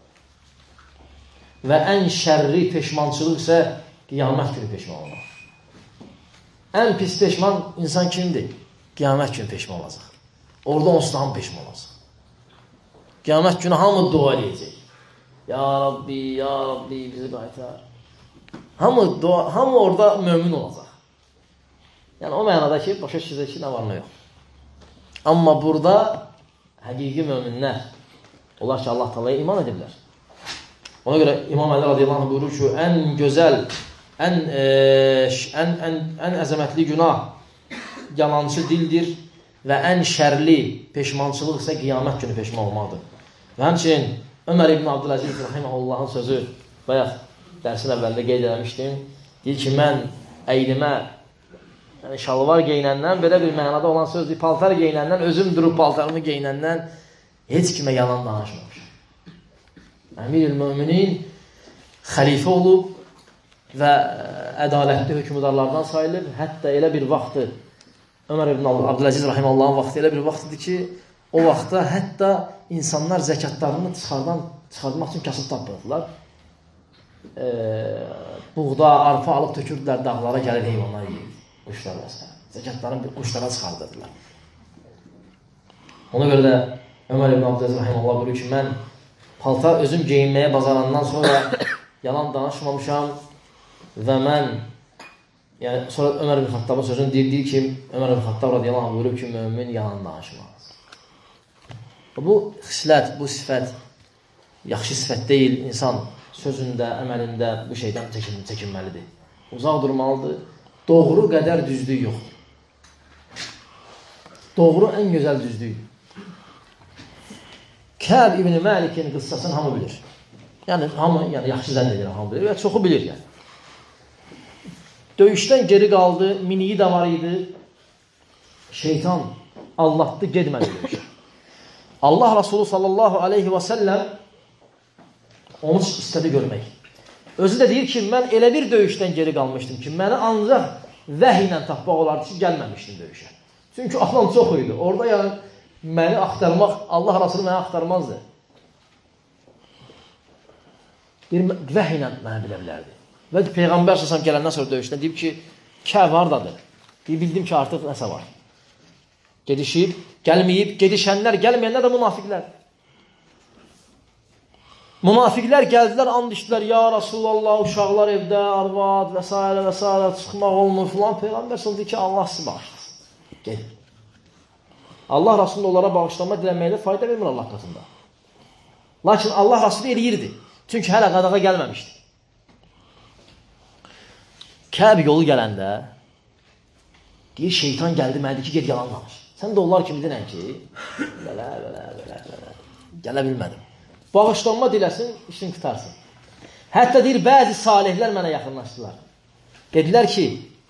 Və ən şərri peşmançılıq isə qiyamət günü peşman olmaq. Ən pis peşman insan kimdir? Qiyamət günü peşman olacaq. Orada onsuz da hamı peşman olacaq. Qiyamət günü hamı dua edəcək. Ya Rabbi bizi qaytar. Hamı orada mömin olacaq. Yəni o mənada ki, başa düşəcək ki, nə var, nə yox. Amma burada həqiqi möminlər, onlar ki, Allah Taala'ya iman ediblər. Ona görə İmam Əli radiyallahu anh buyurur ki, ən gözəl, ən əzəmətli günah yalancı dildir və ən şərli peşmançılıq isə qiyamət günü peşman olmaqdır. Və həmçinin Ömər ibn Abdüləziz rahiməhullahın sözü bayaq dərsin əvvəlində qeyd eləmişdim. Deyir ki, mən əynimə şalvar geyinəndən, belə bir mənada olan sözdür, paltar geyinəndən, özüm durub paltarımı geyinəndən heç kimə yalan danışmamışam. Əmir-ül-Müminin xəlifə olub və ədalətli hökümdarlardan sayılır. Hətta elə bir vaxtı, Ömər ibn Abdüləziz rahiməhullahın vaxtı elə bir vaxtıdır ki, o vaxtda hətta insanlar zəkatlarını çıxartmaq üçün kasıb tapırdılar. Buğda, arpa alıb tökürdülər, dağlara gəlir heyvanlar yiyir. Quşlar məsələn. Zəkatlarını quşlara çıxardırdılar. Ona görə də Ömər ibn Abdüləziz rahimehullah buyurur ki, mən paltar özüm geyinməyə bacarandan sonra yalan danışmamışam və mən sonra Ömər ibn Xattabın sözünü deyir ki, Ömər ibn Xattab radiyallahu anh buyurur ki, mömin yalan danışmaz. Bu xislət, bu sifət yaxşı sifət deyil. İnsan sözündə, əməlində bu şeydən çəkinməlidir. Uzaq durmalıdır. Doğru qədər düzlük yoxdur. Doğru ən gözəl düzlükdür. Kəb ibn Məlikin qıssasını hamı bilir. Yəni yaxşı zənn edir, hamı bilir və çoxu bilir yəni. Döyüşdən geri qaldı, miniyi də var idi. Şeytan allatdı, gedmədi döyüşə. Allah Resulü sallallahu aleyhi və səlləm onu istədi görmək. Özü də deyir ki, mən elə bir döyüşdən geri qalmışdım ki, məni ancaq vəhy ilə tapmaq olardı ki, gəlməmişdim döyüşə. Çünki adam çox idi. Orada yəni məni axtarmaq, Allah Resulü məni axtarmazdı. Bir vəhy ilə mənə bilə bilərdi. Və Peyğəmbər səsəm gələndən sonra döyüşdən deyib ki, Kəb hardadır? Bildim ki, artıq nəsə var. Gedişib, gəlməyib, gedişənlər, gəlməyənlər də münafiqlər. Münafiqlər gəldilər, and içdilər, ya Rasulallah, uşaqlar evdə, arvad və s. və s. çıxmaq olmur filan. Peyğəmbər söyledi ki, Allah sizi bağışlasın. Gelin. Allah Rasulü onlara bağışlanma dilənməklə fayda vermir Allah qatında. Lakin Allah Rasulü eləyirdi. Çünki hələ qadağa gəlməmişdi. Kəb yolu gələndə deyir, şeytan gəldi, mənə deyir ki, get yalan danış. Sən də onlar kimi dinən ki, belə. Gələ bilmədim. Bağışlanma diləsin, işin qutarsın. Hətta deyir, bəzi salihlər mənə yaxınlaşdılar. Dedilər ki,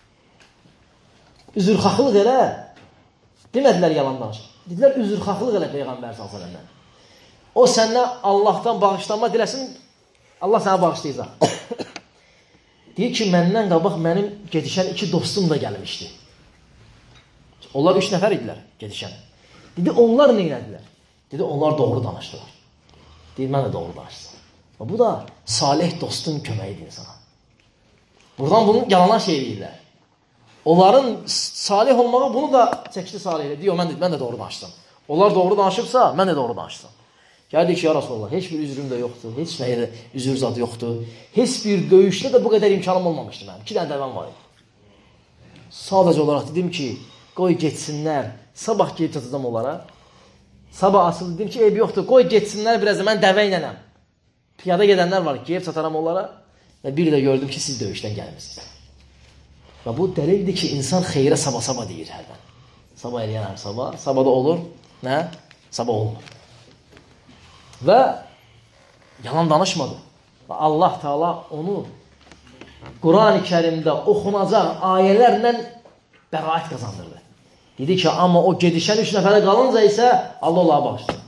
üzrxahlıq elə, demədilər yalan danış. Dedilər, üzrxahlıq elə Peyğəmbər s.ə.v. O səndən Allahdan bağışlanma diləsin, Allah sənə bağışlayacaq. Deyir ki, məndən qabaq mənim gedişən 2 dostum da gəlmişdi. Onlar 3 nəfər idilər gedişən. Dedi, onlar nə elədilər? Dedi, onlar doğru danışdılar. Deyir, mən də doğru danışdım. Bu da salih dostun köməyidir insana. Buradan bunu yalana şey edirlər. Onların salih olmağı bunu da çəkdi salihlə. Deyir, mən də doğru danışdım. Onlar doğru danışıbsa, mən də doğru danışdım. Gəldi ki, ya Rasulallah, heç bir üzrüm də yoxdur, heç nəyə də üzr zad yoxdur. Heç bir döyüşdə də bu qədər imkanım olmamışdı mənim. 2 dənə dəvəm var idi. Sadəcə olaraq dedim ki, qoy getsinlər, sabah gelib çatacam onlara. Sabah asıl dedim ki, eyb yoxdur, qoy getsinlər biraz da mən dəvə ilənəm. Piyada gedənlər var, gelib çataram onlara. Və bir də gördüm ki, siz döyüşdən gəlmişsiniz. Və bu dəlildir ki, insan xeyrə sabah deyir hərdən. Sabah eləyənəm, sabahda olur, nə? Sabah olmur. Və yalan danışmadı. Və Allah Teala onu Quran-ı Kərimdə oxunacaq ayələrlə bəraət qazandırdı. Dedi ki, amma o gedişən 3 nəfərə qalınca isə Allah Allah'a bağışladı.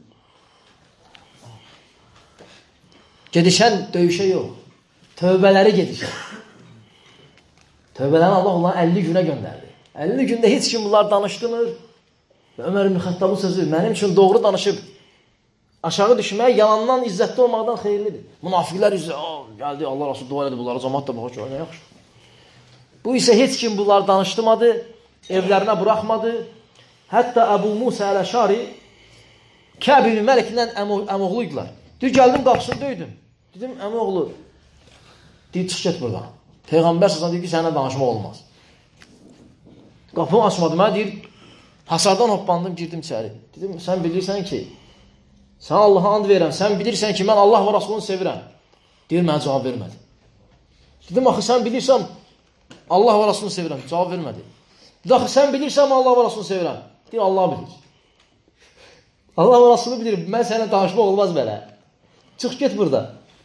Gedişən döyüşə yox. Tövbələri gedişən. Tövbələrini Allah onları 50 günə göndərdi. 50 gündə heç kim bunlar danışdırmır. Və Ömər ibn Xəttabın sözü mənim üçün doğru danışıb aşağı düşmək yalandan izzətli olmaqdan xeyirlidir. Münafiqlər gəldi, Allah Rasulü dua elədi bunlara, cəmaat da baxır ki, nə yaxşı. Bu isə heç kim bunlar danışdırmadı, evlərinə buraxmadı. Hətta Əbu Musa Əl-Əşari Kəb ibn Məliklə əmoğluydular. Deyir, gəldim qapısını döydüm. Dedim, əmoğlu, deyir, çıx get buradan. Peyğəmbər səsən deyir ki, sənə danışmaq olmaz. Qapını açmadım, deyir, hasardan hoppandım, girdim içəri. Dedim, sən bilirsən ki, sən Allaha and verirəm, sən bilirsən ki, mən Allah və Rasulunu sevirəm. Deyir, mənə cavab vermədi. Dedim, axı, sən bilirsən, Allah və Rasulunu sevirəm. Cavab vermədi. Dedim, axı, sən bilirsən, Allah və Rasulunu sevirəm. Deyir, Allah bilir. Allah və Rasulunu bilir, mən sənə danışmaq olmaz belə. Çıx, get burada.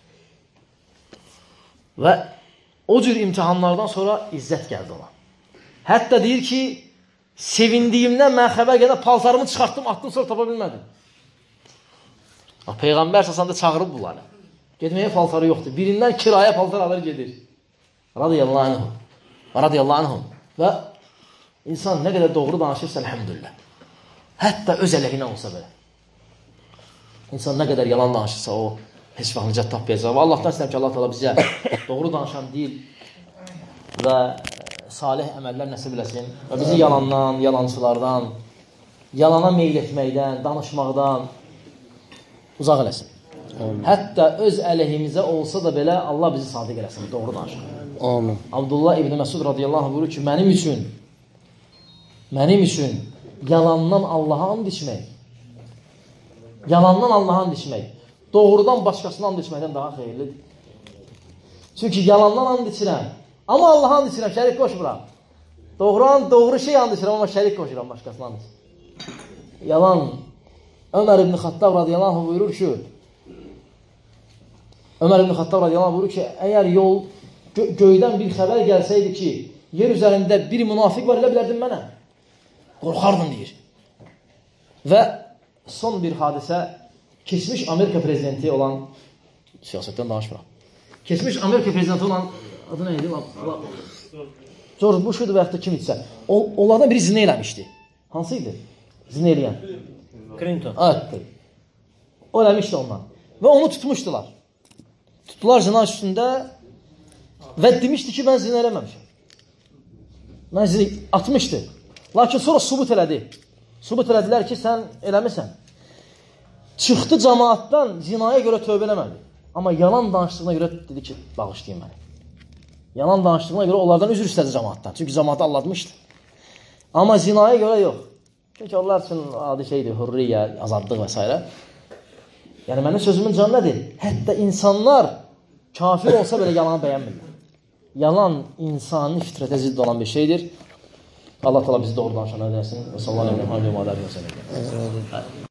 Və o cür imtihanlardan sonra izzət gəldi ona. Hətta deyir ki, sevindiyimdən mən xəbər gələ paltarımı çıxartdım, atdım, sonra tapa bilmədim. Peyğəmbər səsəndə çağırıb bunları. Getməyə paltarı yoxdur. Birindən kiraya paltar alır gedir. Radiyallahu anhum. Radiyallahu anhum. Və insan nə qədər doğru danışırsa, elhamdülillah. Hətta öz əleyhinə olsa belə. İnsan nə qədər yalan danışırsa, o heç vaxt nicət tapmayacaq. Və Allahdan istəyəm ki, Allah Teala bizə doğru danışan dil və salih əməllər nəsib eləsin. Və bizi yalandan, yalancılardan, yalana meyl etməkdən, danışmaqdan uzaq eləsin. Hətta öz əleyhimizə olsa da belə Allah bizi sadiq eləsin, doğru danışın. Amin. Abdullah ibn Məsud radiyallahu anh buyurur ki, mənim üçün yalandan Allaha and içmək, doğrudan başqasına and içməkdən daha xeyirlidir. Çünki yalandan and içirəm, amma Allaha and içirəm, şərik qoşmuram. Doğru şey and içirəm, amma şərik qoşuram başqasına and içirəm. Yalan. Ömər ibn Xəttab radiyallahu anh buyurur ki, əgər yol göydən bir xəbər gəlsəydi ki, yer üzərində bir münafiq var, elə bilərdim mənə. Qorxardım, deyir. Və son bir hadisə, keçmiş Amerika prezidenti olan, siyasətdən danışmıram, keçmiş Amerika prezidenti olan, adı nə idi? George Bush idi və yaxud da kim idisə. Onlardan biri zina eləmişdi. Hansı idi? Zina eləyən. Clinton. Evet. O eləmişdi ondan. Və onu tutmuşdular. Tutdular zina üstündə və demişdi ki, mən zina eləməmişim. Mən zina atmışdı. Lakin sonra subut elədi. Subut elədilər ki, sən eləmirsən. Çıxdı cemaatdan zinaya görə tövbə eləmədi. Amma yalan danışdığına görə dedi ki, bağışlayın məni. Yalan danışdığına görə onlardan üzr istədi cemaatdan. Çünki cemaatı aldatmışdı. Amma zinaya görə yox. Çünki onlar üçün adi şeydir, hürriyə, azadlıq və s. Yəni, mənim sözümün canı nədir? Hətta insanlar kafir olsa belə yalanı bəyənmirlər. Yalan insani fitrətə zidd olan bir şeydir. Allah təala bizi doğru danışan edəsin. Və sallallahu aleyhi və səlləm.